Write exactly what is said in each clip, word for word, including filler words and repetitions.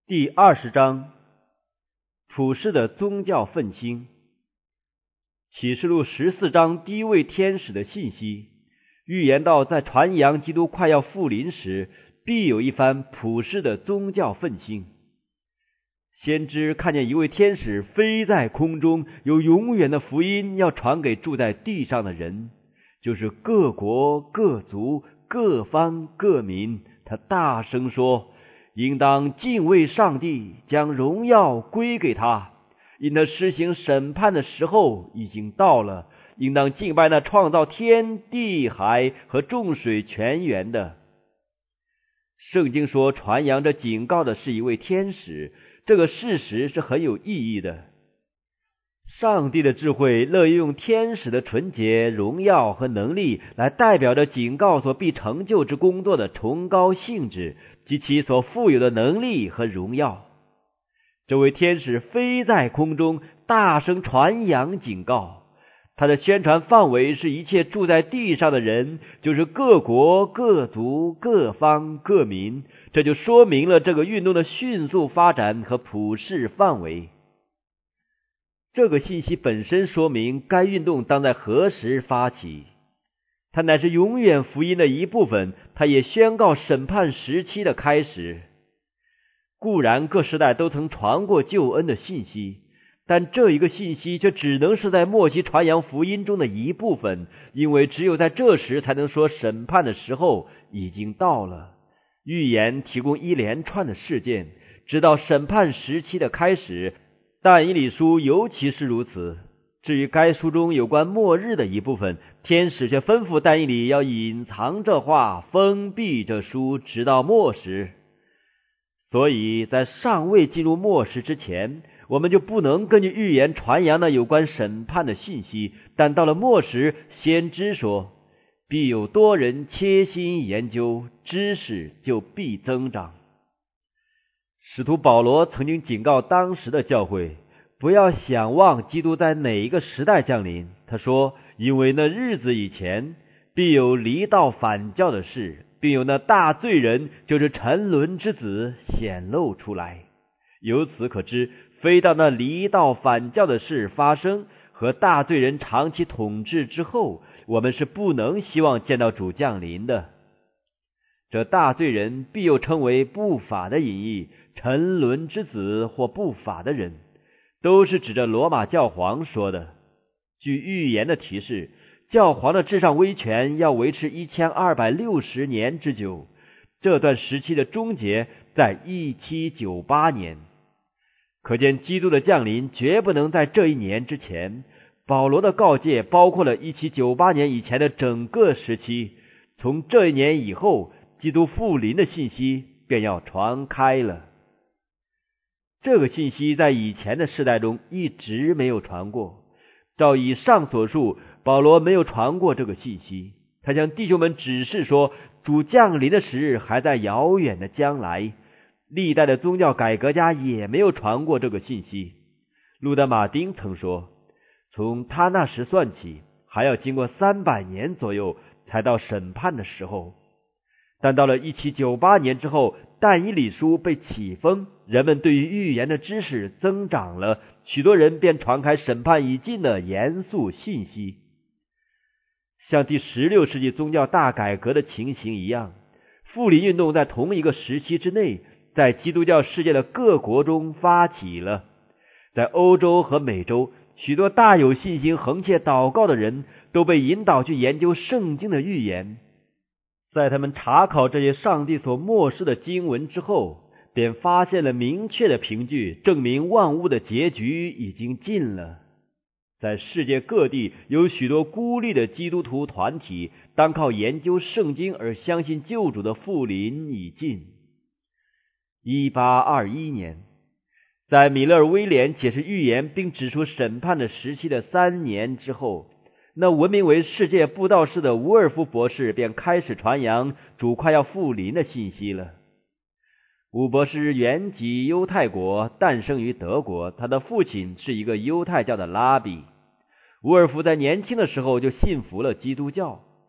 第二十章，普世的宗教奋兴。启示录十四章第一位天使的信息，预言到在传扬基督快要复临时，必有一番普世的宗教奋兴。先知看见一位天使飞在空中，有永远的福音要传给住在地上的人，就是各国、各族、各方、各民。他大声说，应当敬畏上帝，将荣耀归给他，因他施行审判的时候已经到了，应当敬拜那创造天地海和众水泉源的。圣经说传扬着警告的是一位天使，这个事实是很有意义的。上帝的智慧乐意用天使的纯洁、荣耀和能力来代表着警告所必成就之工作的崇高性质及其所富有的能力和荣耀。这位天使飞在空中，大声传扬警告，他的宣传范围是一切住在地上的人，就是各国、各族、各方、各民。这就说明了这个运动的迅速发展和普世范围。这个信息本身说明该运动当在何时发起，它乃是永远福音的一部分，它也宣告审判时期的开始。固然各时代都曾传过救恩的信息，但这一个信息却只能是在末期传扬福音中的一部分，因为只有在这时才能说审判的时候已经到了。预言提供一连串的事件，直到审判时期的开始。但以理书尤其是如此。至于该书中有关末日的一部分，天使却吩咐但以理要隐藏这话，封闭这书，直到末时。所以在尚未进入末时之前，我们就不能根据预言传扬那有关审判的信息，但到了末时，先知说，必有多人切心研究，知识就必增长。使徒保罗曾经警告当时的教会，不要想望基督在哪一个时代降临。他说，因为那日子以前，必有离道反教的事，并有那大罪人，就是沉沦之子显露出来。由此可知，非到那离道反教的事发生和大罪人长期统治之后，我们是不能希望见到主降临的。这大罪人必又称为不法的隐逸、沉沦之子或不法的人，都是指着罗马教皇说的。据预言的提示，教皇的至上威权要维持一千二百六十年之久，这段时期的终结在一七九八年。可见基督的降临绝不能在这一年之前。保罗的告诫包括了一七九八年以前的整个时期，从这一年以后，基督复临的信息便要传开了。这个信息在以前的世代中一直没有传过。照以上所述，保罗没有传过这个信息。他向弟兄们指示说，主降临的时日还在遥远的将来。历代的宗教改革家也没有传过这个信息。路德马丁曾说，从他那时算起，还要经过三百年左右才到审判的时候。但到了一七九八年之后，但以理书被启封，人们对于预言的知识增长了，许多人便传开审判已尽的严肃信息。像第十六世纪宗教大改革的情形一样，复临运动在同一个时期之内，在基督教世界的各国中发起了。在欧洲和美洲，许多大有信心、横切祷告的人都被引导去研究圣经的预言。在他们查考这些上帝所默示的经文之后，便发现了明确的凭据，证明万物的结局已经近了。在世界各地有许多孤立的基督徒团体，单靠研究圣经而相信救主的复临已近。一八二一年，在米勒尔威廉解释预言并指出审判的时期的三年之后，那闻名为世界布道士的伍尔夫博士便开始传扬主快要复临的信息了。伍博士原籍犹太国，诞生于德国，他的父亲是一个犹太教的拉比。伍尔夫在年轻的时候就信服了基督教。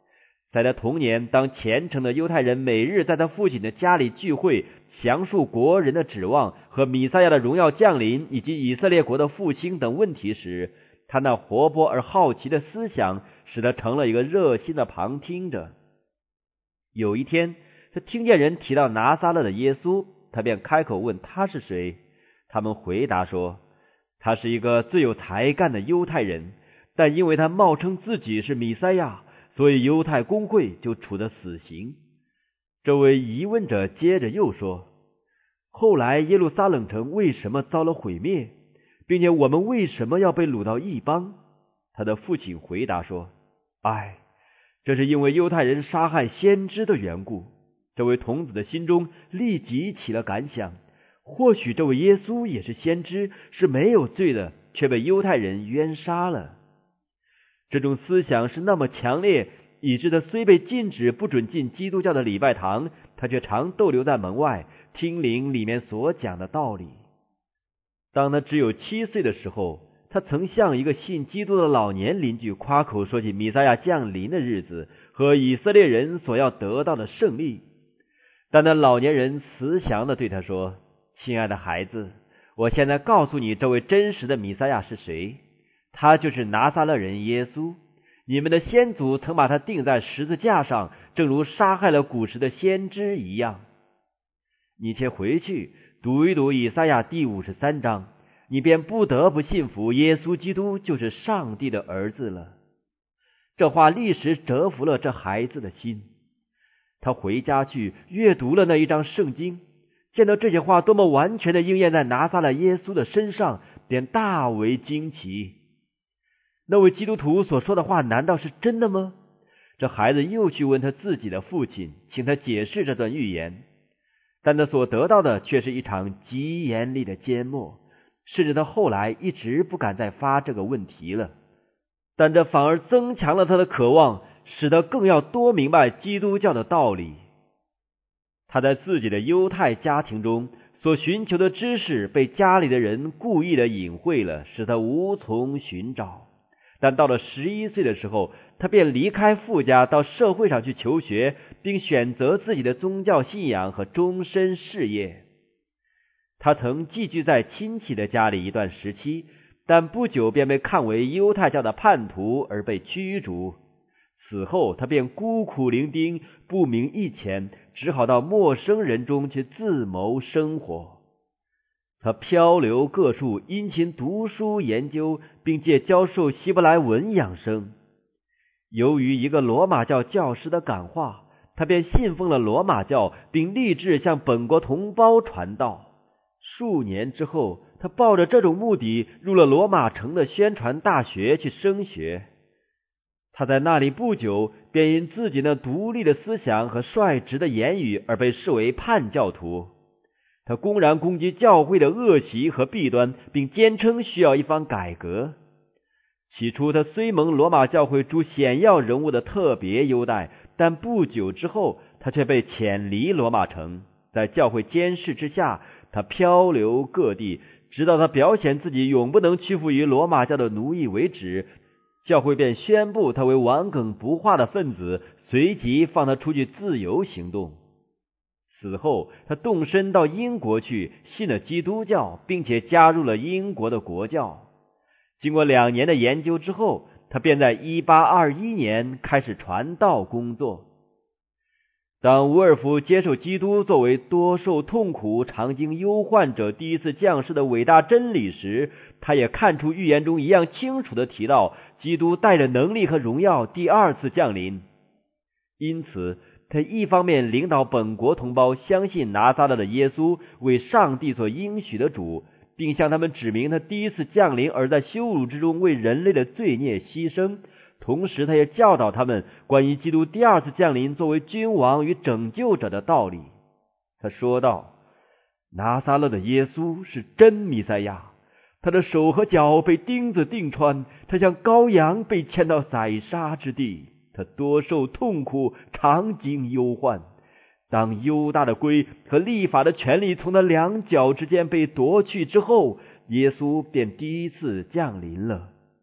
在他童年，当虔诚的犹太人每日在他父亲的家里聚会，详述国人的指望和弥赛亚的荣耀降临以及以色列国的复兴等问题时，他那活泼而好奇的思想使他成了一个热心的旁听者。有一天，他听见人提到拿撒勒的耶稣，他便开口问他是谁。他们回答说，他是一个最有才干的犹太人，但因为他冒称自己是弥赛亚，所以犹太公会就处了死刑。这位疑问者接着又说，后来耶路撒冷城为什么遭了毁灭，并且我们为什么要被掳到异邦？他的父亲回答说，唉，这是因为犹太人杀害先知的缘故。这位童子的心中立即起了感想，或许这位耶稣也是先知，是没有罪的，却被犹太人冤杀了。这种思想是那么强烈，以致他虽被禁止不准进基督教的礼拜堂，他却常逗留在门外，听灵里面所讲的道理。当他只有七岁的时候，他曾向一个信基督的老年邻居夸口说起弥赛亚降临的日子和以色列人所要得到的胜利。但那老年人慈祥地对他说，亲爱的孩子，我现在告诉你这位真实的弥赛亚是谁，他就是拿撒勒人耶稣。你们的先祖曾把他钉在十字架上，正如杀害了古时的先知一样。你且回去读一读以赛亚第五十三章，你便不得不信服耶稣基督就是上帝的儿子了。这话立时折服了这孩子的心。他回家去阅读了那一章圣经，见到这些话多么完全的应验在拿撒勒耶稣的身上，便大为惊奇。那位基督徒所说的话难道是真的吗？这孩子又去问他自己的父亲，请他解释这段预言，但他所得到的却是一场极严厉的缄默，甚至他后来一直不敢再发这个问题了。但这反而增强了他的渴望，使得更要多明白基督教的道理。他在自己的犹太家庭中所寻求的知识被家里的人故意的隐晦了，使他无从寻找。但到了十一岁的时候，他便离开父家到社会上去求学，并选择自己的宗教信仰和终身事业。他曾寄居在亲戚的家里一段时期，但不久便被看为犹太教的叛徒而被驱逐。此后他便孤苦伶仃，不明一钱，只好到陌生人中去自谋生活。他漂流各处，殷勤读书研究，并借教授希伯来文养生。由于一个罗马教教师的感化，他便信奉了罗马教，并立志向本国同胞传道。数年之后，他抱着这种目的入了罗马城的宣传大学去升学。他在那里不久，便因自己那独立的思想和率直的言语而被视为叛教徒。他公然攻击教会的恶习和弊端，并坚称需要一番改革。起初他虽蒙罗马教会诸显要人物的特别优待，但不久之后他却被遣离罗马城。在教会监视之下，他漂流各地，直到他表显自己永不能屈服于罗马教的奴役为止。教会便宣布他为顽梗不化的分子，随即放他出去自由行动。此后他动身到英国去，信了基督教，并且加入了英国的国教。经过两年的研究之后，他便在一八二一年开始传道工作。当伍尔夫接受基督作为多受痛苦、常经忧患者第一次降世的伟大真理时，他也看出预言中一样清楚地提到基督带着能力和荣耀第二次降临。因此他一方面领导本国同胞相信拿撒勒的耶稣为上帝所应许的主，并向他们指明他第一次降临而在羞辱之中为人类的罪孽牺牲。同时他也教导他们关于基督第二次降临作为君王与拯救者的道理。他说道，拿撒勒的耶稣是真弥赛亚，他的手和脚被钉子钉穿，他像羔羊被牵到宰杀之地，他多受痛苦，常经忧患。当犹大的圭和立法的权力从他两脚之间被夺去之后，耶稣便第一次降临了。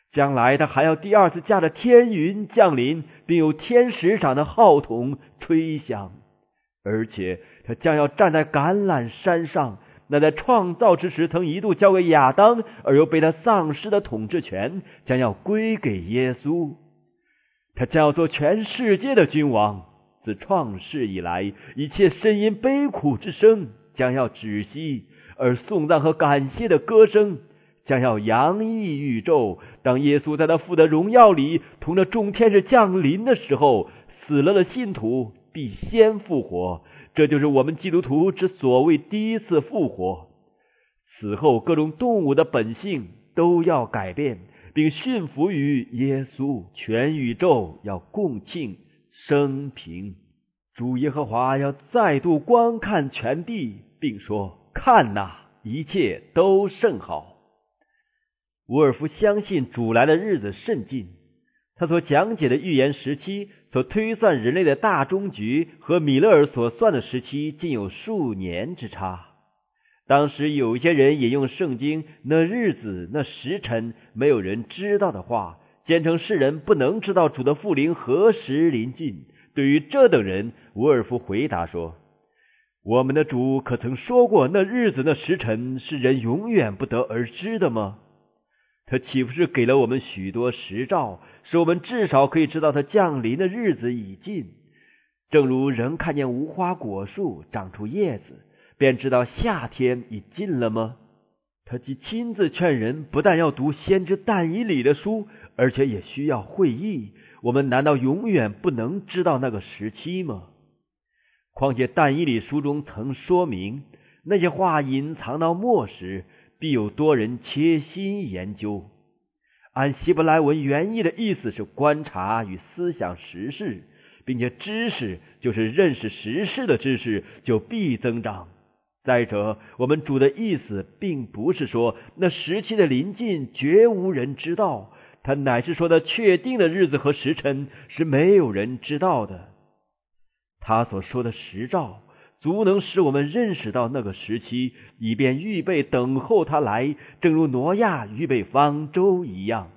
将来他还要第二次驾着天云降临，并有天使长的号筒吹响，而且他将要站在橄榄山上，那在创造之时曾一度交给亚当而又被他丧失的统治权将要归给耶稣。他将要做全世界的君王。自创世以来，一切呻吟悲苦之声将要止息，而颂赞和感谢的歌声将要洋溢宇宙。当耶稣在他父的荣耀里同着众天使降临的时候，死了的信徒必先复活。这就是我们基督徒之所谓第一次复活。此后各种动物的本性都要改变，并驯服于耶稣，全宇宙要共庆升平。主耶和华要再度观看全地，并说：看哪，一切都甚好。伍尔夫相信主来的日子甚近。他所讲解的预言时期，所推算人类的大终局，和米勒尔所算的时期竟有数年之差。当时有一些人引用圣经那日子那时辰没有人知道的话，坚称世人不能知道主的复临何时临近。对于这等人，伍尔夫回答说：我们的主可曾说过那日子那时辰是人永远不得而知的吗？他岂不是给了我们许多实兆，使我们至少可以知道他降临的日子已近？正如人看见无花果树长出叶子，便知道夏天已近了吗？他既亲自劝人不但要读先知但以理的书，而且也需要会意，我们难道永远不能知道那个时期吗？况且但以理书中曾说明，那些话隐藏到末时，必有多人切心研究。按希伯来文原意的意思是观察与思想时事，并且知识就是认识时事的知识就必增长。再者，我们主的意思并不是说那时期的临近绝无人知道，他乃是说的确定的日子和时辰是没有人知道的。他所说的时兆足能使我们认识到那个时期，以便预备等候他来，正如挪亚预备方舟一样。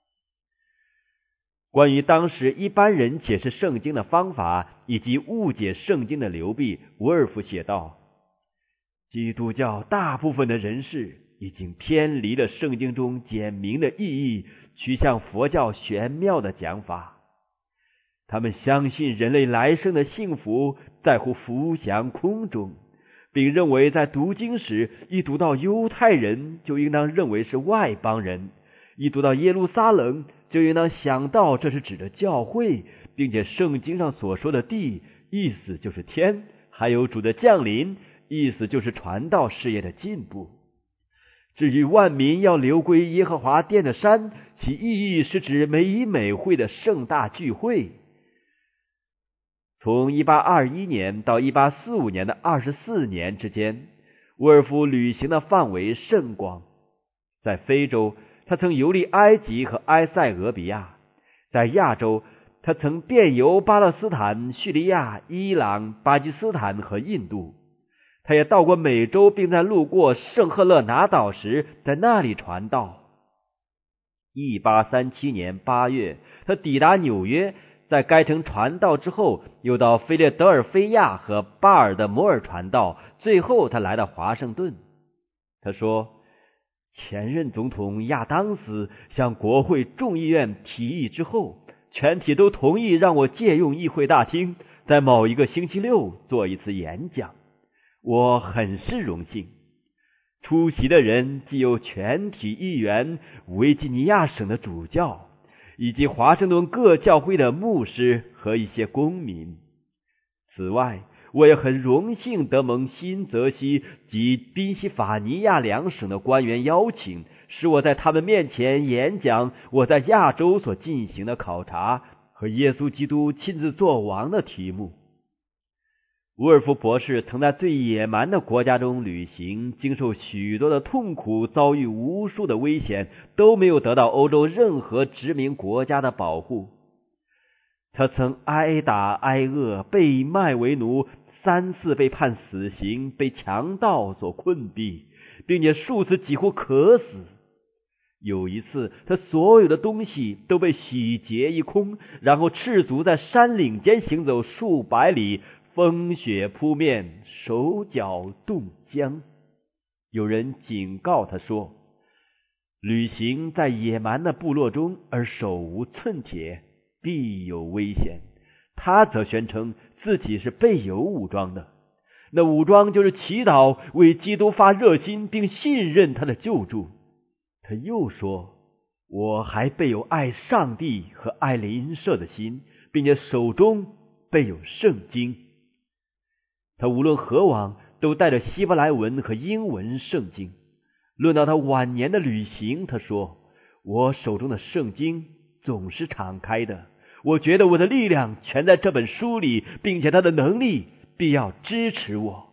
关于当时一般人解释圣经的方法以及误解圣经的流弊，伍尔夫写道：基督教大部分的人士已经偏离了圣经中简明的意义，趋向佛教玄妙的讲法。他们相信人类来生的幸福在乎浮翔空中，并认为在读经时，一读到犹太人就应当认为是外邦人，一读到耶路撒冷就应当想到这是指的教会，并且圣经上所说的地意思就是天，还有主的降临意思就是传道事业的进步。至于万民要流归耶和华殿的山，其意义是指每以每会的盛大聚会。从一八二一年到一八四五年的二十四年之间，伍尔夫旅行的范围甚广。在非洲，他曾游历埃及和埃塞俄比亚；在亚洲，他曾遍游巴勒斯坦、叙利亚、伊朗、巴基斯坦和印度。他也到过美洲，并在路过圣赫勒拿岛时在那里传道。一八三七年八月，他抵达纽约，在该城传道之后，又到菲列德尔菲亚和巴尔的摩尔传道，最后他来到华盛顿。他说，前任总统亚当斯向国会众议院提议之后，全体都同意让我借用议会大厅，在某一个星期六做一次演讲。我很是荣幸。出席的人既有全体议员、维吉尼亚省的主教，以及华盛顿各教会的牧师和一些公民。此外，我也很荣幸得蒙新泽西及宾夕法尼亚两省的官员邀请，使我在他们面前演讲我在亚洲所进行的考察和耶稣基督亲自作王的题目。伍尔夫博士曾在最野蛮的国家中旅行，经受许多的痛苦，遭遇无数的危险，都没有得到欧洲任何殖民国家的保护。他曾挨打挨饿，被卖为奴，三次被判死刑，被强盗所困毙，并且数次几乎渴死。 有一次，他所有的东西都被洗劫一空，然后赤足在山岭间行走数百里，风雪扑面，手脚冻僵。有人警告他说，旅行在野蛮的部落中而手无寸铁，必有危险。他则宣称自己是备有武装的，那武装就是祈祷，为基督发热心，并信任他的救助。他又说，我还备有爱上帝和爱邻舍的心，并且手中备有圣经。他无论何往都带着希伯来文和英文圣经。论到他晚年的旅行，他说，我手中的圣经总是敞开的，我觉得我的力量全在这本书里，并且他的能力必要支持我。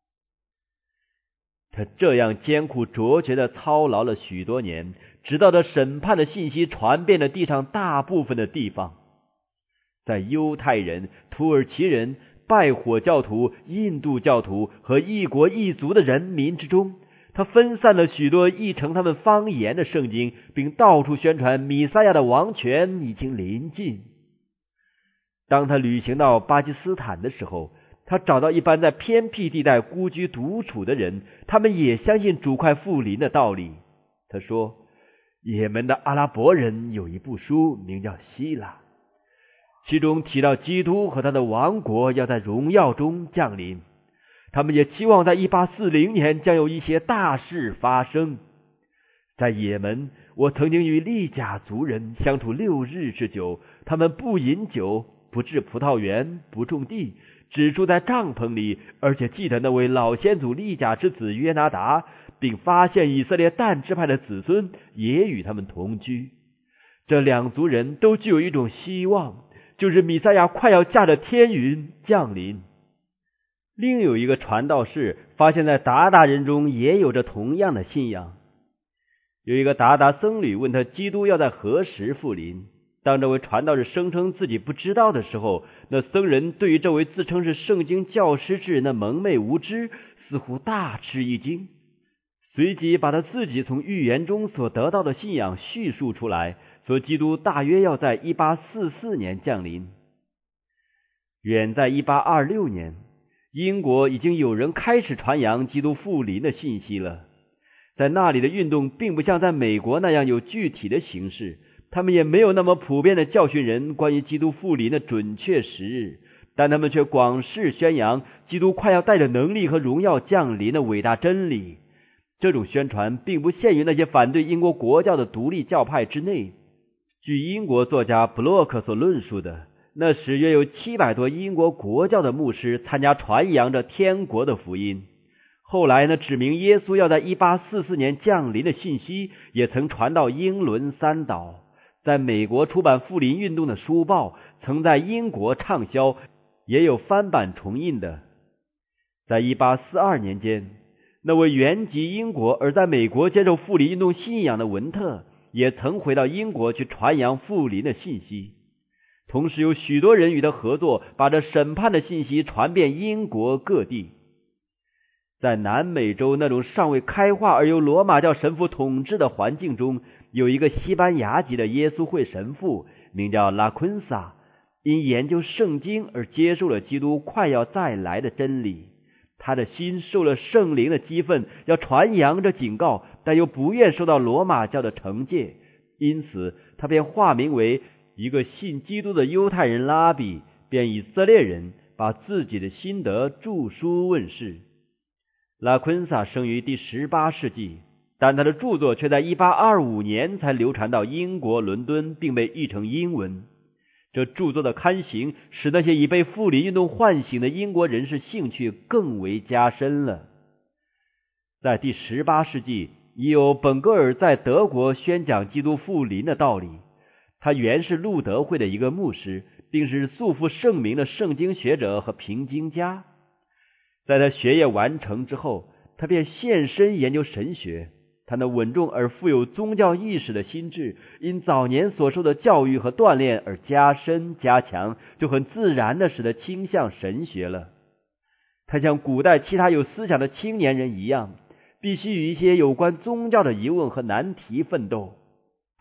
他这样艰苦卓绝地操劳了许多年，直到这审判的信息传遍了地上大部分的地方。在犹太人、土耳其人、拜火教徒、印度教徒和异国异族的人民之中，他分散了许多译成他们方言的圣经，并到处宣传弥赛亚的王权已经临近。当他旅行到巴基斯坦的时候，他找到一般在偏僻地带孤居独处的人，他们也相信主快复临的道理。他说，也门的阿拉伯人有一部书名叫希腊，其中提到基督和他的王国要在荣耀中降临，他们也期望在一八四零年将有一些大事发生。在也门，我曾经与利甲族人相处六日之久，他们不饮酒，不治葡萄园，不种地，只住在帐篷里，而且记得那位老先祖利甲之子约拿达，并发现以色列但支派的子孙也与他们同居。这两族人都具有一种希望，就是弥赛亚快要驾着天云降临。另有一个传道士发现在鞑靼人中也有着同样的信仰。有一个鞑靼僧侣问他基督要在何时复临，当这位传道士声称自己不知道的时候，那僧人对于这位自称是圣经教师之人的蒙昧无知似乎大吃一惊，随即把他自己从预言中所得到的信仰叙述出来，说基督大约要在一八四四年降临。远在一八二六年，英国已经有人开始传扬基督复临的信息了。在那里的运动并不像在美国那样有具体的形式，他们也没有那么普遍的教训人关于基督复临的准确时日，但他们却广示宣扬基督快要带着能力和荣耀降临的伟大真理。这种宣传并不限于那些反对英国国教的独立教派之内。据英国作家布洛克所论述的，那时约有七百多英国国教的牧师参加传扬着天国的福音。后来呢，指明耶稣要在一八四四年降临的信息也曾传到英伦三岛。在美国出版复临运动的书报曾在英国畅销，也有翻版重印的。在一八四二年间，那位原籍英国而在美国接受复临运动信仰的文特也曾回到英国去传扬复临的信息。同时有许多人与他合作，把这审判的信息传遍英国各地。在南美洲那种尚未开化而由罗马教神父统治的环境中，有一个西班牙籍的耶稣会神父，名叫拉昆萨，因研究圣经而接受了基督快要再来的真理。他的心受了圣灵的激愤，要传扬着警告，但又不愿受到罗马教的惩戒，因此他便化名为一个信基督的犹太人拉比，便以色列人，把自己的心得著书问世。拉昆萨生于第十八世纪，但他的著作却在一八二五年才流传到英国伦敦，并被译成英文。这著作的刊行使那些已被复临运动唤醒的英国人士兴趣更为加深了。在第十八世纪，已有本格尔在德国宣讲基督复临的道理。他原是路德会的一个牧师，并是素负盛名的圣经学者和评经家。在他学业完成之后，他便献身研究神学。他那稳重而富有宗教意识的心智，因早年所受的教育和锻炼而加深加强，就很自然地使他倾向神学了。他像古代其他有思想的青年人一样，必须与一些有关宗教的疑问和难题奋斗。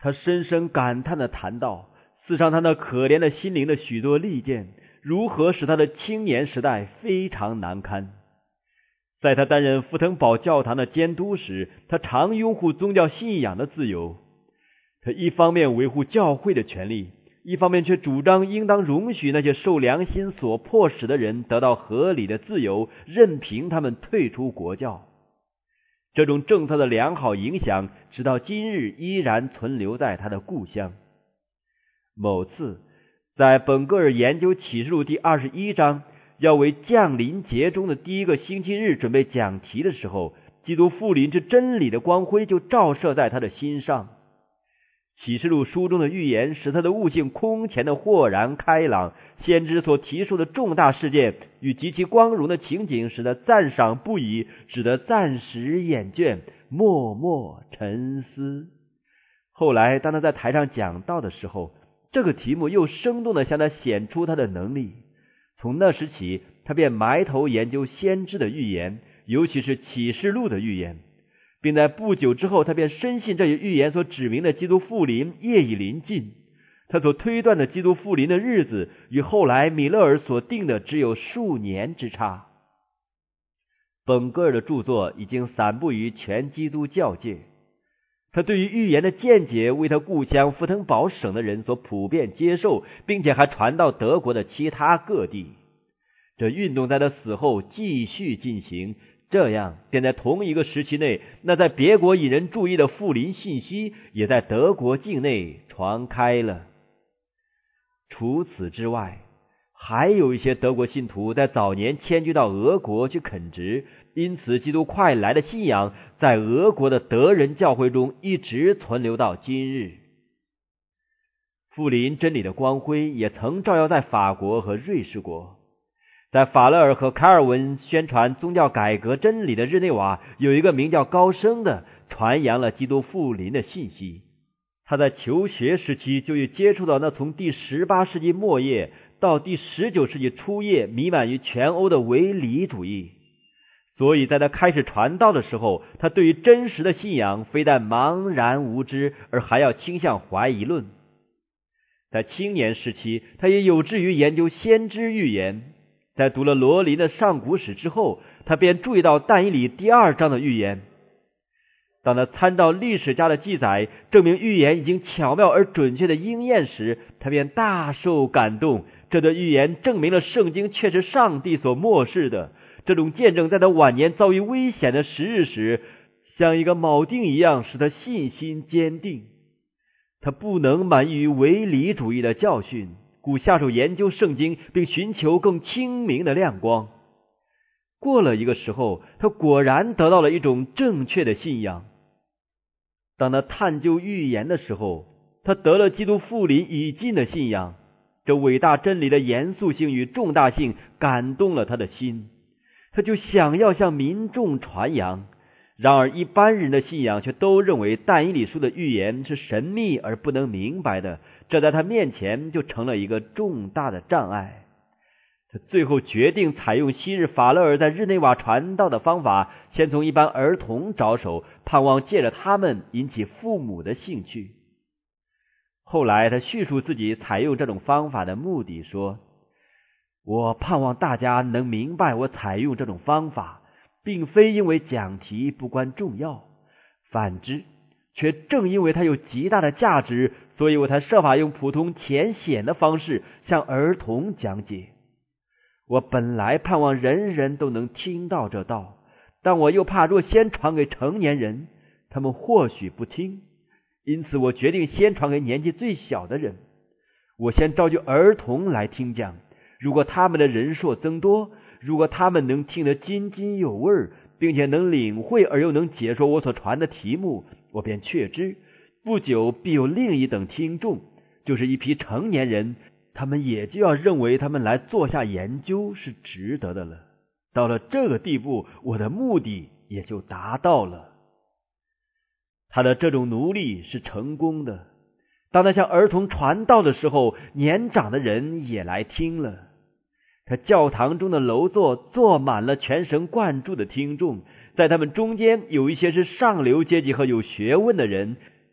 他深深感叹地谈到，刺伤他那可怜的心灵的许多利剑，如何使他的青年时代非常难堪。在他担任福腾堡教堂的监督时，他常拥护宗教信仰的自由。他一方面维护教会的权利，一方面却主张应当容许那些受良心所迫使的人得到合理的自由，任凭他们退出国教。这种政策的良好影响直到今日依然存留在他的故乡。某次在本戈尔研究启示录第二十一章要为降临节中的第一个星期日准备讲题的时候，基督复临之真理的光辉就照射在他的心上。启示录书中的预言使他的悟性空前的豁然开朗，先知所提出的重大事件与极其光荣的情景使他赞赏不已，使得暂时厌倦，默默沉思。后来当他在台上讲道的时候，这个题目又生动地向他显出他的能力。从那时起，他便埋头研究先知的预言，尤其是启示录的预言，并在不久之后，他便深信这一预言所指明的基督复临业已临近。他所推断的基督复临的日子与后来米勒尔所定的只有数年之差。本戈尔的著作已经散布于全基督教界，他对于预言的见解为他故乡福腾堡省的人所普遍接受，并且还传到德国的其他各地。这运动在他死后继续进行，这样便在同一个时期内，那在别国引人注意的复临信息也在德国境内传开了。除此之外，还有一些德国信徒在早年迁居到俄国去垦殖，因此基督快来的信仰在俄国的德人教会中一直存留到今日。复临真理的光辉也曾照耀在法国和瑞士国。在法勒尔和卡尔文宣传宗教改革真理的日内瓦，有一个名叫高升的传扬了基督复临的信息。他在求学时期就已接触到那从第十八世纪末叶到第十九世纪初叶弥漫于全欧的唯理主义，所以在他开始传道的时候，他对于真实的信仰非但茫然无知，而还要倾向怀疑论。在青年时期，他也有志于研究先知预言。在读了罗琳的上古史之后，他便注意到但以理第二章的预言。当他参照历史家的记载，证明预言已经巧妙而准确的应验时，他便大受感动。这段预言证明了圣经却是上帝所默示的。这种见证在他晚年遭遇危险的时日时，像一个铆钉一样，使他信心坚定。他不能满意于唯理主义的教训，故下手研究圣经，并寻求更清明的亮光。过了一个时候，他果然得到了一种正确的信仰。当他探究预言的时候，他得了基督复临已近的信仰。这伟大真理的严肃性与重大性感动了他的心，他就想要向民众传扬。然而一般人的信仰却都认为但以理书的预言是神秘而不能明白的，这在他面前就成了一个重大的障碍。他最后决定采用昔日法勒尔在日内瓦传道的方法，先从一般儿童着手，盼望借着他们引起父母的兴趣。后来他叙述自己采用这种方法的目的，说：我盼望大家能明白我采用这种方法并非因为讲题不关重要，反之，却正因为它有极大的价值，所以我才设法用普通浅显的方式向儿童讲解。我本来盼望人人都能听到这道，但我又怕若先传给成年人，他们或许不听，因此我决定先传给年纪最小的人。我先召集儿童来听讲，如果他们的人数增多，如果他们能听得津津有味，并且能领会而又能解说我所传的题目，我便确知不久必有另一等听众，就是一批成年人，他们也就要认为他们来做下研究是值得的了。到了这个地步，我的目的也就达到了。他的这种努力是成功的。当他向儿童传道的时候，年长的人也来听了。他教堂中的楼座坐满了全神贯注的听众，在他们中间有一些是上流阶级和有学问的人，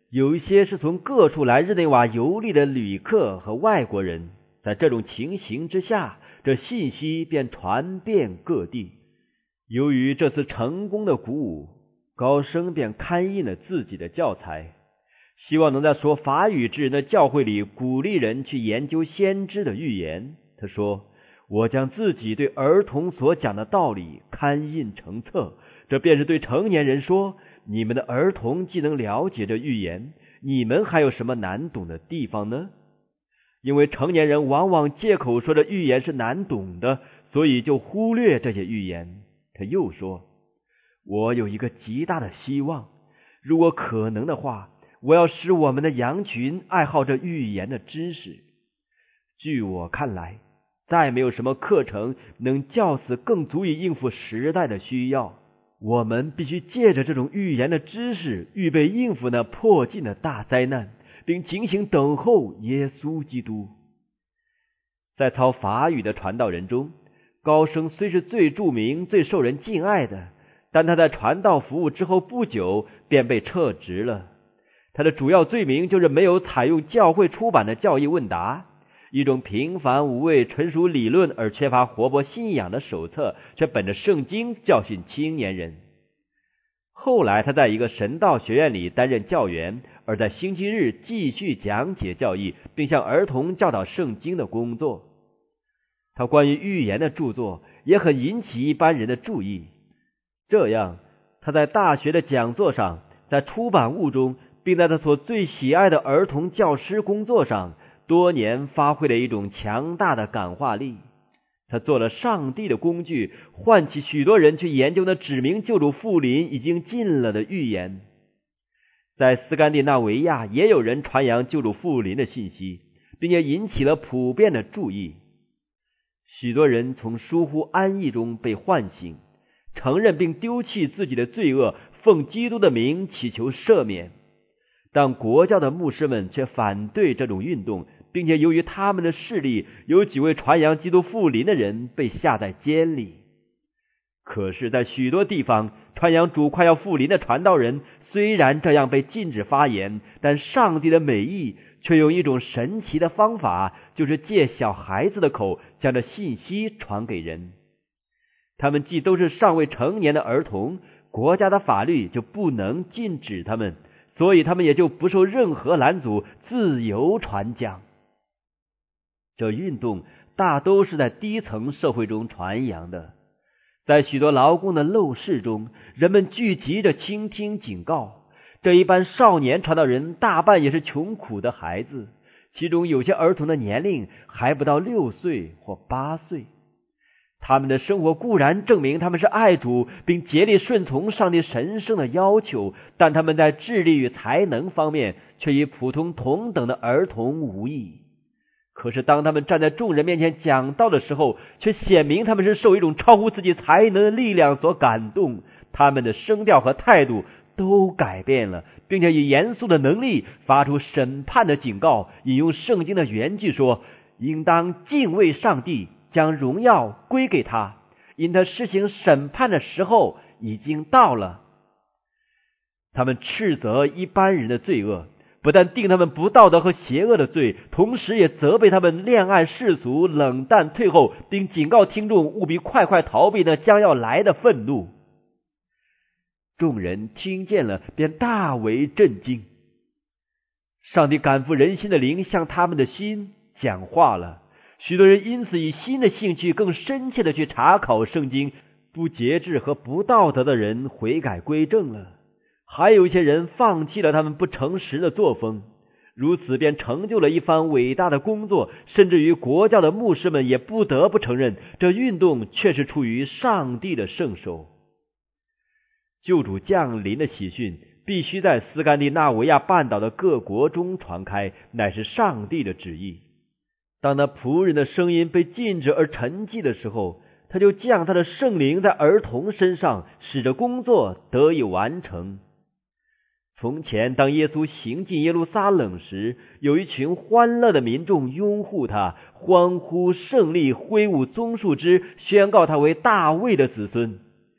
有一些是从各处来日内瓦游历的旅客和外国人。在这种情形之下，这信息便传遍各地。由于这次成功的鼓舞，高升便刊印了自己的教材，希望能在说法语之人的教会里鼓励人去研究先知的预言。他说，我将自己对儿童所讲的道理刊印成册，这便是对成年人说，你们的儿童既能了解这预言，你们还有什么难懂的地方呢？因为成年人往往借口说这预言是难懂的，所以就忽略这些预言。他又说，我有一个极大的希望，如果可能的话，我要使我们的羊群爱好这预言的知识。据我看来，再没有什么课程能较此更足以应付时代的需要。我们必须借着这种预言的知识，预备应付那迫近的大灾难，并警醒等候耶稣基督。在操法语的传道人中，高升虽是最著名、最受人敬爱的，但他在传道服务之后不久便被撤职了。他的主要罪名就是没有采用教会出版的教义问答，一种平凡无味、纯属理论而缺乏活泼信仰的手册，却本着圣经教训青年人。后来他在一个神道学院里担任教员，而在星期日继续讲解教义，并向儿童教导圣经的工作。他关于预言的著作也很引起一般人的注意，这样他在大学的讲座上，在出版物中，并在他所最喜爱的儿童教师工作上，多年发挥了一种强大的感化力。他做了上帝的工具，唤起许多人去研究那指明救主复临已经近了的预言。在斯堪的纳维亚也有人传扬救主复临的信息，并且引起了普遍的注意。许多人从疏忽安逸中被唤醒，承认并丢弃自己的罪恶，奉基督的名祈求赦免。但国教的牧师们却反对这种运动，并且由于他们的势力，有几位传扬基督复临的人被下在监里。可是在许多地方，传扬主快要复临的传道人虽然这样被禁止发言，但上帝的美意却用一种神奇的方法，就是借小孩子的口将这信息传给人。他们既都是尚未成年的儿童，国家的法律就不能禁止他们，所以他们也就不受任何拦阻，自由传讲。这运动大都是在低层社会中传扬的，在许多劳工的陋室中，人们聚集着倾听警告。这一般少年传道人大半也是穷苦的孩子，其中有些儿童的年龄还不到六岁或八岁。他们的生活固然证明他们是爱主，并竭力顺从上帝神圣的要求，但他们在智力与才能方面却与普通同等的儿童无异。可是当他们站在众人面前讲道的时候，却显明他们是受一种超乎自己才能的力量所感动，他们的声调和态度都改变了，并且以严肃的能力发出审判的警告。引用圣经的原句说，应当敬畏上帝，将荣耀归给他，因他施行审判的时候已经到了。他们斥责一般人的罪恶，不但定他们不道德和邪恶的罪，同时也责备他们恋爱世俗、冷淡退后，并警告听众务必快快逃避那将要来的愤怒。众人听见了，便大为震惊。上帝感复人心的灵向他们的心讲话了，许多人因此以新的兴趣更深切的去查考圣经，不节制和不道德的人悔改归正了，还有一些人放弃了他们不诚实的作风，如此便成就了一番伟大的工作。甚至于国教的牧师们也不得不承认，这运动却是出于上帝的圣手。救主降临的喜讯必须在斯堪的纳维亚半岛的各国中传开，乃是上帝的旨意。当那仆人的声音被禁止而沉寂的时候，他就降他的圣灵在儿童身上，使这工作得以完成。从前当耶稣行进耶路撒冷时，有一群欢乐的民众拥护他，欢呼胜利，挥舞棕树枝，宣告他为大卫的子孙。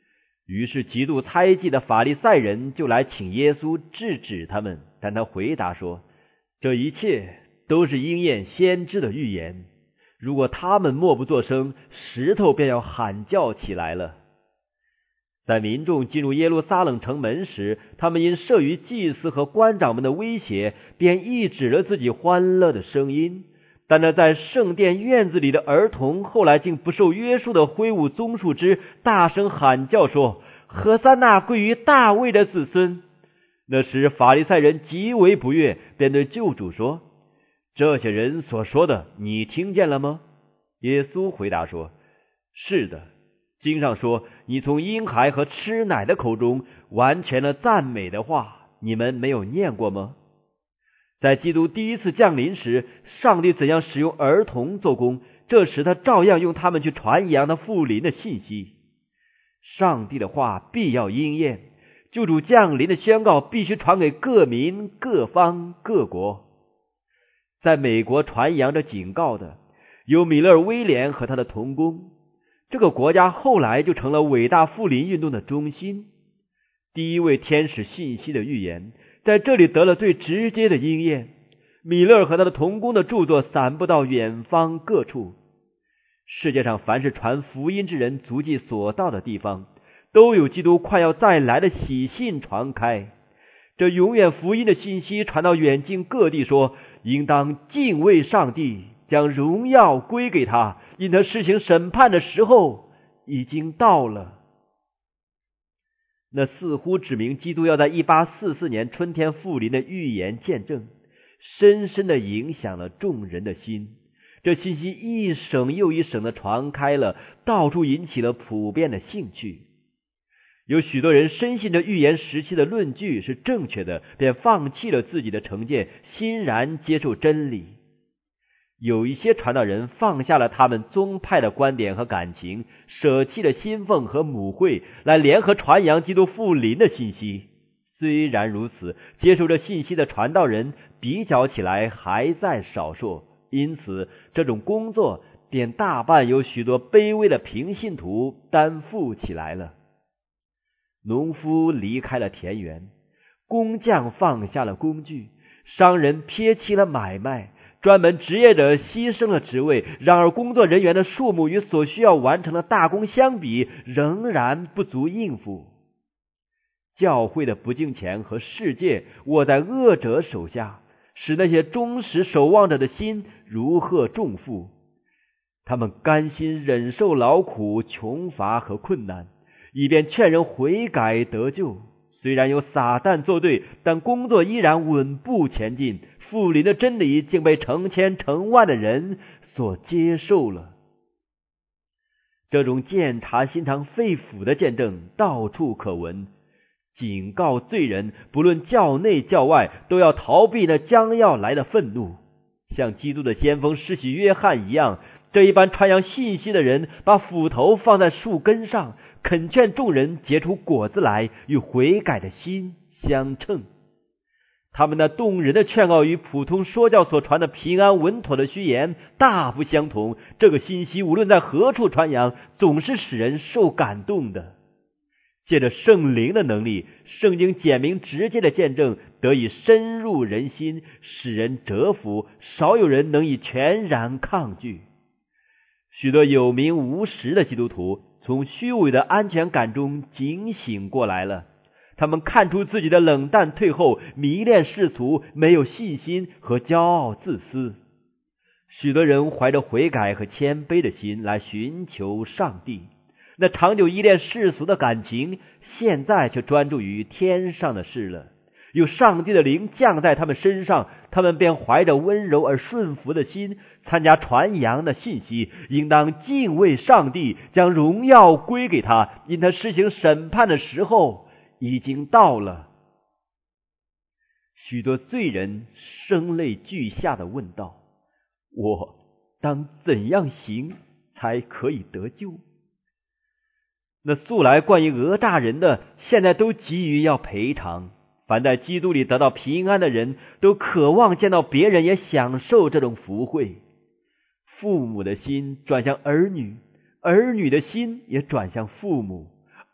于是极度猜忌的法利赛人就来请耶稣制止他们，但他回答说，这一切都是应验先知的预言，如果他们默不作声，石头便要喊叫起来了。在民众进入耶路撒冷城门时，他们因慑于祭司和官长们的威胁，便抑制了自己欢乐的声音。但那在圣殿院子里的儿童，后来竟不受约束的挥舞棕树枝，大声喊叫说，何撒那归于大卫的子孙。那时法利赛人极为不悦，便对救主说，这些人所说的你听见了吗？耶稣回答说，是的，经上说，你从婴孩和吃奶的口中完全了赞美的话，你们没有念过吗？在基督第一次降临时，上帝怎样使用儿童做工，这时他照样用他们去传扬他复临的信息。上帝的话必要应验，救主降临的宣告必须传给各民、各方、各国。在美国传扬着警告的有米勒威廉和他的同工，这个国家后来就成了伟大复临运动的中心。第一位天使信息的预言在这里得了最直接的应验，米勒和他的同工的著作散布到远方各处。世界上凡是传福音之人足迹所到的地方，都有基督快要再来的喜信传开。这永远福音的信息传到远近各地，说应当敬畏上帝，将荣耀归给他，因他施行审判的时候已经到了。那似乎指明基督要在一八四四年春天复临的预言见证，深深地影响了众人的心。这信息一省又一省地传开了，到处引起了普遍的兴趣。有许多人深信这预言时期的论据是正确的，便放弃了自己的成见，欣然接受真理。有一些传道人放下了他们宗派的观点和感情，舍弃了薪俸和母会，来联合传扬基督复临的信息。虽然如此，接受这信息的传道人比较起来还在少数，因此这种工作便大半由许多卑微的平信徒担负起来了。农夫离开了田园，工匠放下了工具，商人撇弃了买卖，专门职业者牺牲了职位。然而工作人员的数目与所需要完成的大功相比，仍然不足应付。教会的不敬虔和世界握在恶者手下，使那些忠实守望者的心如获重负。他们甘心忍受劳苦、穷乏和困难，以便劝人悔改得救。虽然有撒旦作对，但工作依然稳步前进。复临的真理竟被成千成万的人所接受了。这种鉴察心肠肺腑的见证到处可闻，警告罪人不论教内教外都要逃避那将要来的愤怒。像基督的先锋施洗约翰一样，这一般传扬信息的人把斧头放在树根上，恳劝众人结出果子来，与悔改的心相称。他们那动人的劝告与普通说教所传的平安稳妥的虚言大不相同。这个信息无论在何处传扬，总是使人受感动的。借着圣灵的能力，圣经简明直接的见证得以深入人心，使人折服，少有人能以全然抗拒。许多有名无实的基督徒从虚伪的安全感中警醒过来了，他们看出自己的冷淡退后，迷恋世俗，没有信心和骄傲自私。许多人怀着悔改和谦卑的心来寻求上帝，那长久依恋世俗的感情，现在却专注于天上的事了。有上帝的灵降在他们身上，他们便怀着温柔而顺服的心参加传扬的信息，应当敬畏上帝，将荣耀归给他，因他施行审判的时候已经到了。许多罪人声泪俱下地问道，我当怎样行才可以得救？那素来惯于讹诈人的，现在都急于要赔偿。凡在基督里得到平安的人，都渴望见到别人也享受这种福惠。父母的心转向儿女，儿女的心也转向父母。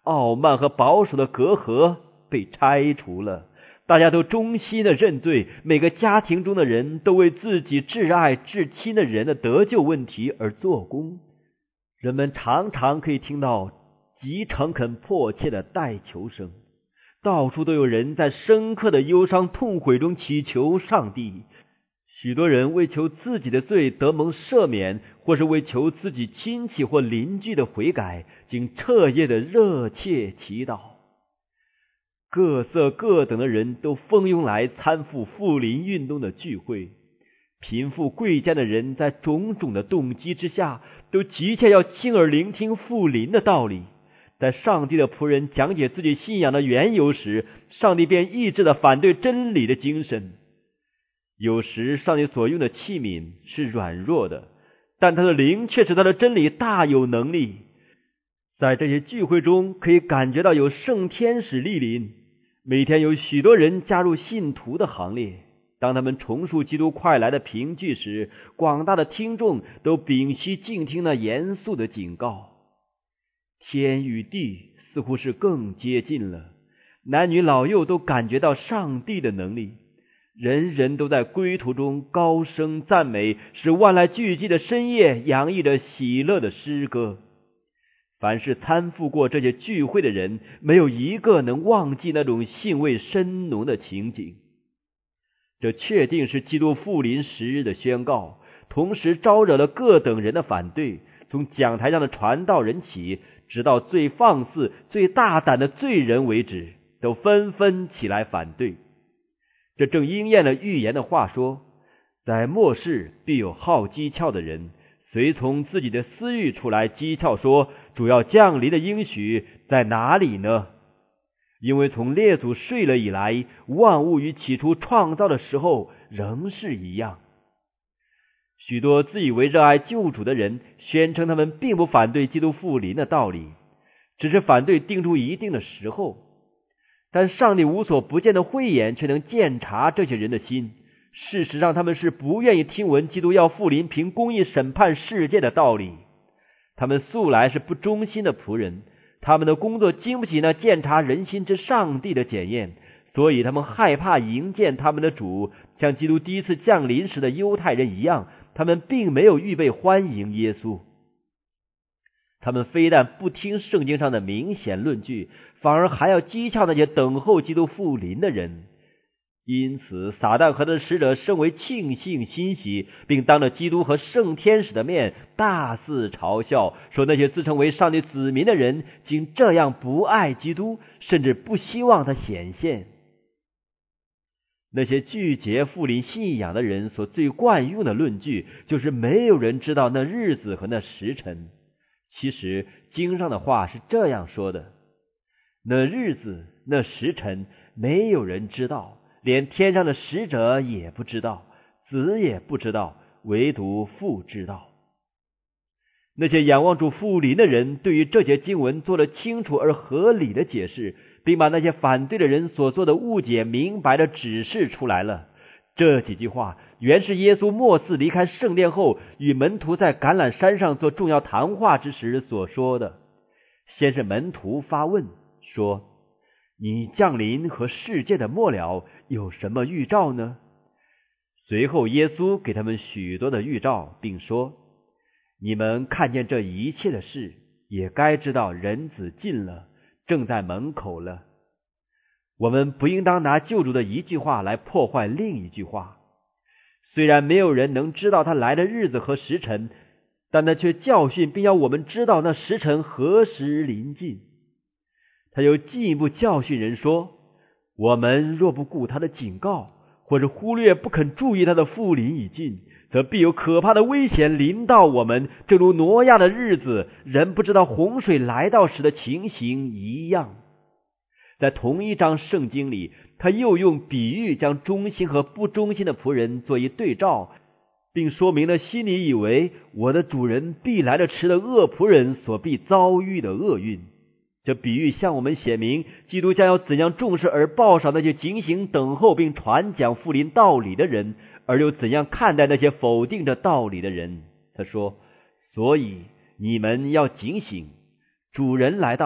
傲慢和保守的隔阂被拆除了，大家都衷心的认罪，每个家庭中的人都为自己挚爱至亲的人的得救问题而做工。人们常常可以听到极诚恳迫切的代求声，到处都有人在深刻的忧伤痛悔中祈求上帝。许多人为求自己的罪得蒙赦免，或是为求自己亲戚或邻居的悔改，经彻夜的热切祈祷。各色各等的人都蜂拥来参赴复临运动的聚会，贫富贵贱的人在种种的动机之下，都急切要亲耳聆听复临的道理。在上帝的仆人讲解自己信仰的缘由时，上帝便抑制了反对真理的精神。有时上帝所用的器皿是软弱的，但他的灵却使他的真理大有能力。在这些聚会中可以感觉到有圣天使莅临，每天有许多人加入信徒的行列。当他们重述基督快来的凭据时，广大的听众都屏息静听那严肃的警告。天与地似乎是更接近了，男女老幼都感觉到上帝的能力，人人都在归途中高声赞美，使万籁俱寂的深夜洋溢着喜乐的诗歌。凡是参赴过这些聚会的人，没有一个能忘记那种兴味深浓的情景。这确定是基督复临时日的宣告，同时招惹了各等人的反对，从讲台上的传道人起，直到最放肆最大胆的罪人为止，都纷纷起来反对。这正应验了预言的话说，在末世必有好讥诮的人，随从自己的私欲出来讥诮说，主要降临的应许在哪里呢？因为从列祖睡了以来，万物与起初创造的时候仍是一样。许多自以为热爱救主的人宣称他们并不反对基督复临的道理，只是反对定出一定的时候。但上帝无所不见的慧眼却能鉴察这些人的心，事实上他们是不愿意听闻基督要复临凭公义审判世界的道理。他们素来是不忠心的仆人，他们的工作经不起那鉴察人心之上帝的检验，所以他们害怕迎见他们的主，像基督第一次降临时的犹太人一样，他们并没有预备欢迎耶稣。他们非但不听圣经上的明显论据，反而还要讥诮那些等候基督复临的人。因此撒旦和他的使者甚为庆幸欣喜，并当着基督和圣天使的面大肆嘲笑，说那些自称为上帝子民的人竟这样不爱基督，甚至不希望他显现。那些拒绝复临信仰的人所最惯用的论据，就是没有人知道那日子和那时辰。其实经上的话是这样说的，那日子那时辰没有人知道，连天上的使者也不知道，子也不知道，唯独父知道。那些仰望主复临的人对于这节经文做了清楚而合理的解释，并把那些反对的人所做的误解明白的指示出来了。这几句话原是耶稣末次离开圣殿后，与门徒在橄榄山上做重要谈话之时所说的。先是门徒发问说，你降临和世界的末了有什么预兆呢？随后耶稣给他们许多的预兆，并说，你们看见这一切的事，也该知道人子近了，正在门口了。我们不应当拿救主的一句话来破坏另一句话。虽然没有人能知道他来的日子和时辰，但他却教训并要我们知道那时辰何时临近。他又进一步教训人说，我们若不顾他的警告，或者忽略不肯注意他的复临已近，则必有可怕的危险临到我们，正如挪亚的日子人不知道洪水来到时的情形一样。在同一章圣经里，他又用比喻将忠心和不忠心的仆人做一对照，并说明了心里以为我的主人必来的迟的恶仆人所必遭遇的厄运。这比喻向我们显明基督将要怎样重视而报赏那些警醒等候并传讲复临道理的人，而又怎样看待那些否定这道理的人。他说，所以你们要警醒，主人来到，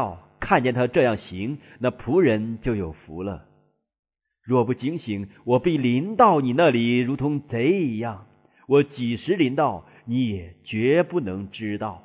看见他这样行，那仆人就有福了。若不警醒，我必临到你那里，如同贼一样。我几时临到，你也绝不能知道。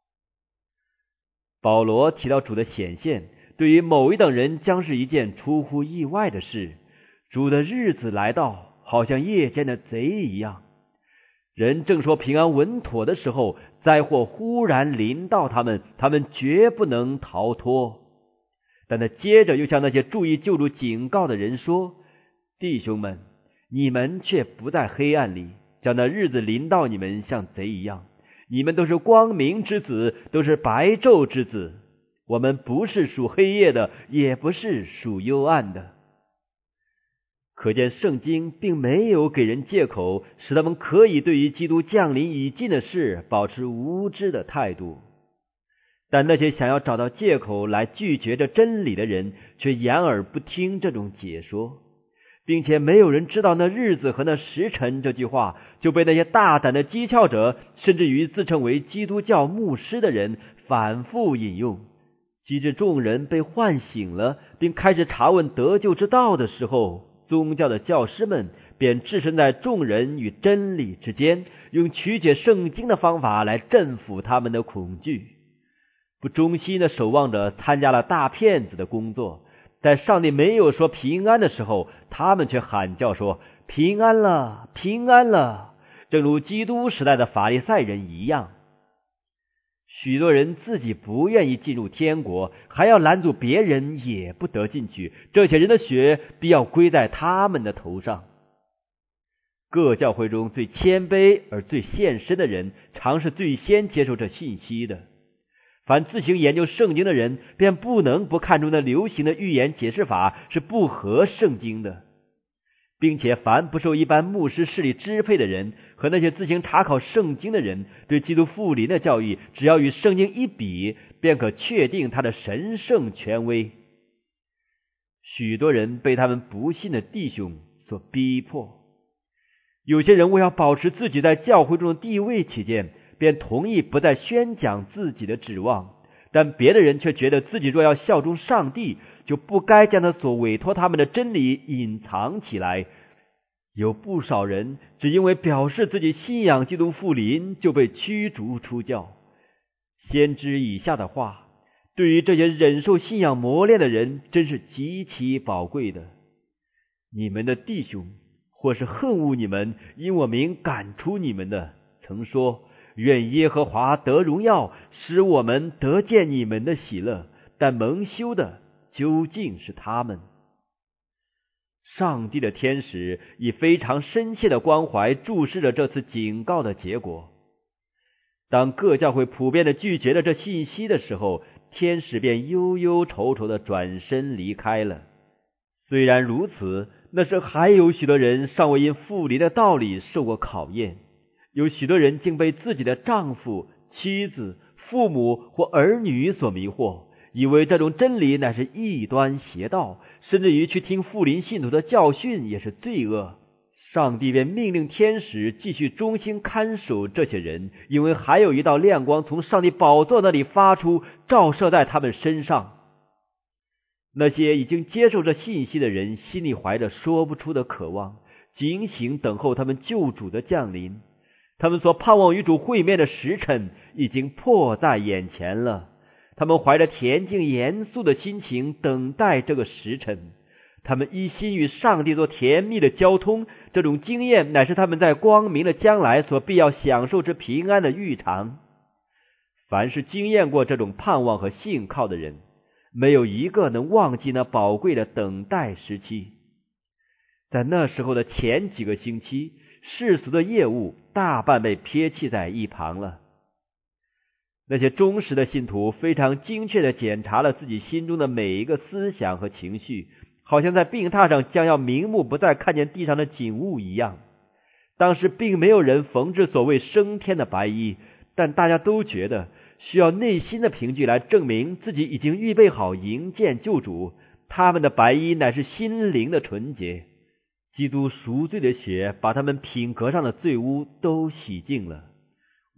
保罗提到主的显现，对于某一等人将是一件出乎意外的事。主的日子来到，好像夜间的贼一样。人正说平安稳妥的时候，灾祸忽然临到他们，他们绝不能逃脱。但他接着又向那些注意救主警告的人说：弟兄们，你们却不在黑暗里，叫那日子临到你们像贼一样。你们都是光明之子，都是白昼之子。我们不是属黑夜的，也不是属幽暗的。可见圣经并没有给人借口，使他们可以对于基督降临已尽的事保持无知的态度。但那些想要找到借口来拒绝这真理的人，却掩耳不听这种解说，并且没有人知道那日子和那时辰，这句话就被那些大胆的讥诮者，甚至于自称为基督教牧师的人反复引用，及至众人被唤醒了，并开始查问得救之道的时候，宗教的教师们便置身在众人与真理之间，用曲解圣经的方法来镇服他们的恐惧。不忠心的守望者参加了大骗子的工作，在上帝没有说平安的时候，他们却喊叫说平安了，平安了，正如基督时代的法利赛人一样。许多人自己不愿意进入天国，还要拦阻别人也不得进去，这些人的血必要归在他们的头上。各教会中最谦卑而最献身的人，常是最先接受这信息的。凡自行研究圣经的人，便不能不看出那流行的预言解释法是不合圣经的，并且凡不受一般牧师势力支配的人和那些自行查考圣经的人，对基督复临的教义，只要与圣经一比，便可确定他的神圣权威。许多人被他们不信的弟兄所逼迫，有些人为要保持自己在教会中的地位起见，便同意不再宣讲自己的指望，但别的人却觉得自己若要效忠上帝，就不该将他所委托他们的真理隐藏起来。有不少人只因为表示自己信仰基督复临，就被驱逐出教。先知以下的话，对于这些忍受信仰磨练的人，真是极其宝贵的。你们的弟兄或是恨恶你们，因我名赶出你们的，曾说愿耶和华得荣耀，使我们得见你们的喜乐，但蒙羞的究竟是他们。上帝的天使以非常深切的关怀注视着这次警告的结果。当各教会普遍的拒绝了这信息的时候，天使便忧忧愁愁的转身离开了。虽然如此，那时还有许多人尚未因复临的道理受过考验，有许多人竟被自己的丈夫、妻子、父母或儿女所迷惑，以为这种真理乃是异端邪道，甚至于去听复临信徒的教训也是罪恶。上帝便命令天使继续忠心看守这些人，因为还有一道亮光从上帝宝座那里发出，照射在他们身上。那些已经接受这信息的人，心里怀着说不出的渴望，警醒等候他们救主的降临。他们所盼望与主会面的时辰已经迫在眼前了，他们怀着恬静严肃的心情等待这个时辰。他们一心与上帝做甜蜜的交通，这种经验乃是他们在光明的将来所必要享受之平安的预尝。凡是经验过这种盼望和信靠的人，没有一个能忘记那宝贵的等待时期。在那时候的前几个星期，世俗的业务大半被撇弃在一旁了。那些忠实的信徒非常精确地检查了自己心中的每一个思想和情绪，好像在病榻上将要瞑目不再看见地上的景物一样。当时并没有人缝制所谓升天的白衣，但大家都觉得需要内心的凭据来证明自己已经预备好迎见救主。他们的白衣乃是心灵的纯洁，基督赎罪的血把他们品格上的罪污都洗净了。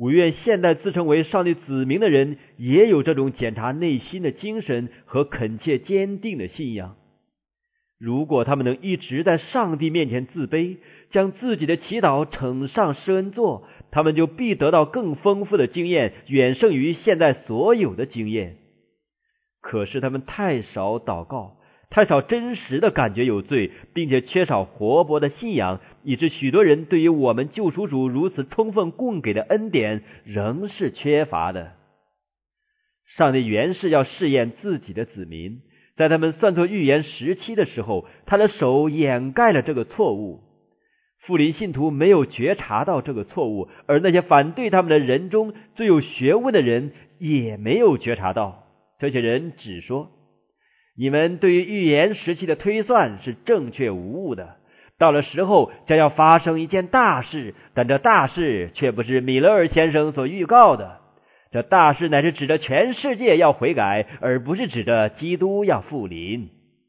我愿现代自称为上帝子民的人也有这种检查内心的精神和恳切坚定的信仰。如果他们能一直在上帝面前自卑，将自己的祈祷呈上施恩座，他们就必得到更丰富的经验，远胜于现在所有的经验。可是他们太少祷告，太少真实的感觉有罪，并且缺少活泼的信仰，以致许多人对于我们救赎主如此充分供给的恩典仍是缺乏的。上帝原是要试验自己的子民，在他们算错预言时期的时候，他的手掩盖了这个错误。复临信徒没有觉察到这个错误，而那些反对他们的人中最有学问的人也没有觉察到。这些人只说，你们对于预言时期的推算是正确无误的，到了时候将要发生一件大事，但这大事却不是米勒尔先生所预告的。这大事乃是指着全世界要悔改，而不是指着基督要复临。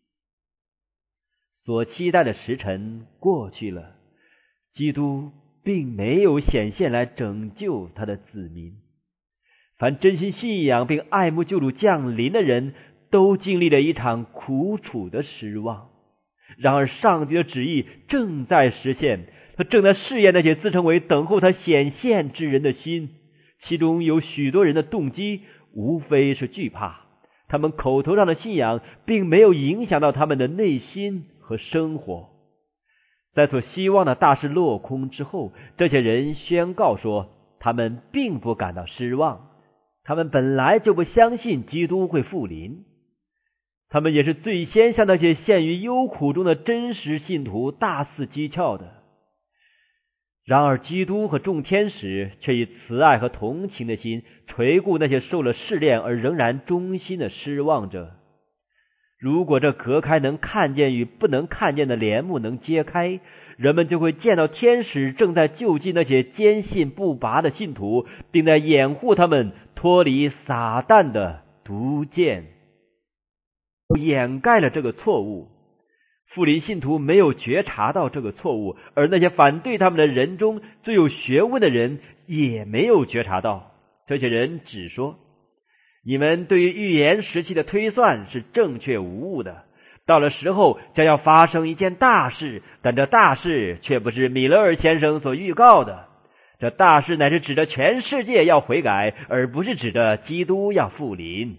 所期待的时辰过去了，基督并没有显现来拯救他的子民。凡真心信仰并爱慕救主降临的人，都经历了一场苦楚的失望。然而上帝的旨意正在实现，他正在试验那些自称为等候他显现之人的心。其中有许多人的动机无非是惧怕，他们口头上的信仰并没有影响到他们的内心和生活。在所希望的大事落空之后，这些人宣告说，他们并不感到失望，他们本来就不相信基督会复临。他们也是最先向那些陷于忧苦中的真实信徒大肆讥诮的。然而基督和众天使却以慈爱和同情的心垂顾那些受了试炼而仍然忠心的失望者。如果这隔开能看见与不能看见的帘幕能揭开，人们就会见到天使正在救济那些坚信不拔的信徒，并在掩护他们脱离撒旦的毒箭。掩盖了这个错误，复临信徒没有觉察到这个错误，而那些反对他们的人中最有学问的人也没有觉察到。这些人只说，你们对于预言时期的推算是正确无误的，到了时候将要发生一件大事，但这大事却不是米勒尔先生所预告的。这大事乃是指着全世界要悔改，而不是指着基督要复临。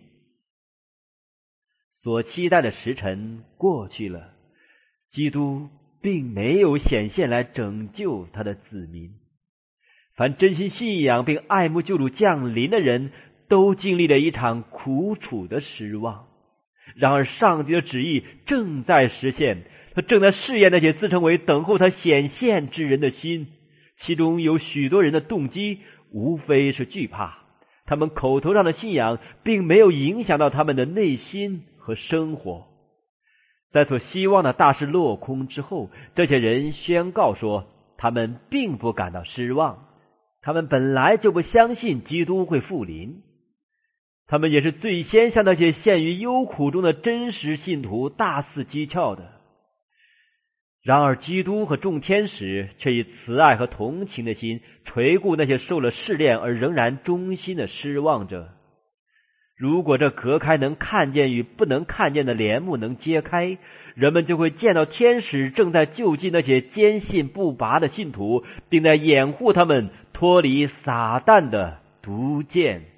所期待的时辰过去了，基督并没有显现来拯救他的子民。凡真心信仰并爱慕救主降临的人，都经历了一场苦楚的失望。然而上帝的旨意正在实现，他正在试验那些自称为等候他显现之人的心。其中有许多人的动机无非是惧怕，他们口头上的信仰并没有影响到他们的内心和生活。在所希望的大事落空之后，这些人宣告说，他们并不感到失望，他们本来就不相信基督会复临。他们也是最先向那些陷于忧苦中的真实信徒大肆讥诮的。然而基督和众天使却以慈爱和同情的心垂顾那些受了试炼而仍然忠心的失望者。如果这隔开能看见与不能看见的帘幕能揭开，人们就会见到天使正在救济那些坚信不拔的信徒，并在掩护他们脱离撒旦的毒箭。